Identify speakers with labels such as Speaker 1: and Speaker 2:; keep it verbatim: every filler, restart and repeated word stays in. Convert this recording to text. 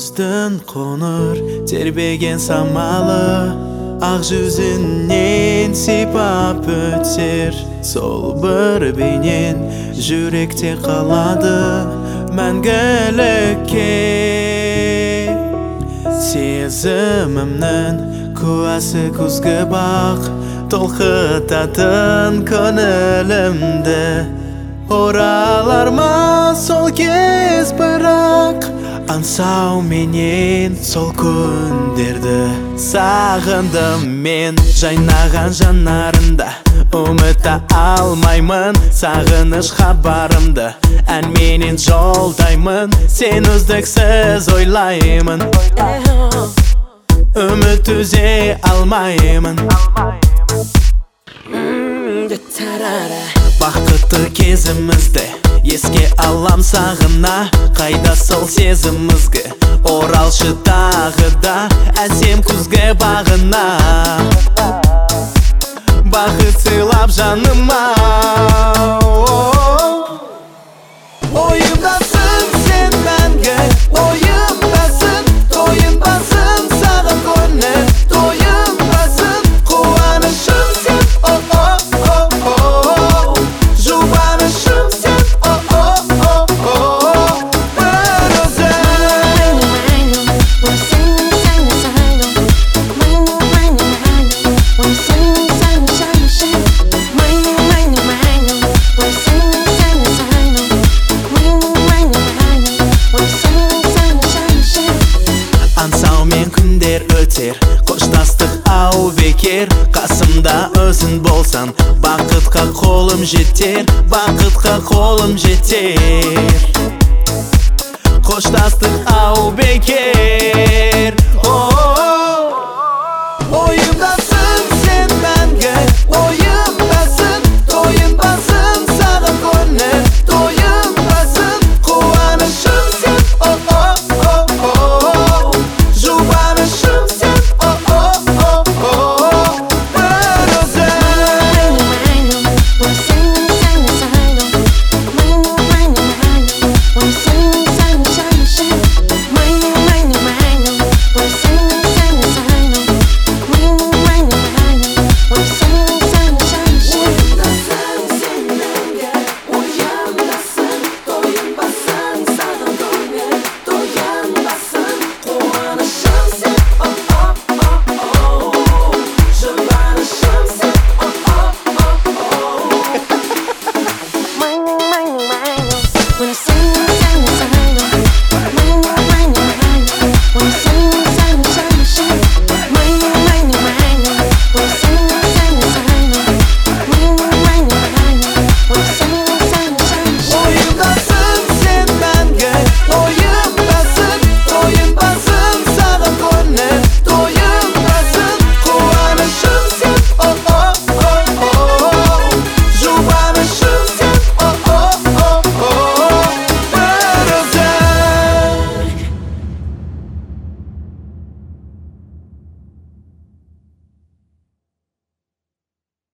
Speaker 1: күздің қоңыр тербеген самалы ақ жүзінен сипап өтер, сол бір бейнен жүректе қалады мәңгілікке. Сезімімнің куәсі күзгі бақ, толқытатын көңілімді. Оралар ма сол кез бірақ, аңсау менен сол күндерді. Сағындым мен жайнаған жанарында, ұмыта алмаймын сағыныш хабарымды. Әнменен жолдаймын, сен үздіксіз ойлаймын. Үміт үзе алмаймын. Бақытты кезімізді еске алам сағына, қайда сол сезімізге оралшы тағы да әсем күзгі бағына. Бақыт сыйлап жаныма, ойымдасың сен мәңгі, ойымдасың, тойынбасың саған көңіл, тойынбасың қуанышым сен, о-о-о-о, жұбанышым сен, о-о-о-о, бір өзің. Аңсаумен күндер өтер, қоштастық ау бекер. Қасымда өзің болсан, бақытқа қолым жетер, бақытқа қолым жетер. Қоштастық ау бекер.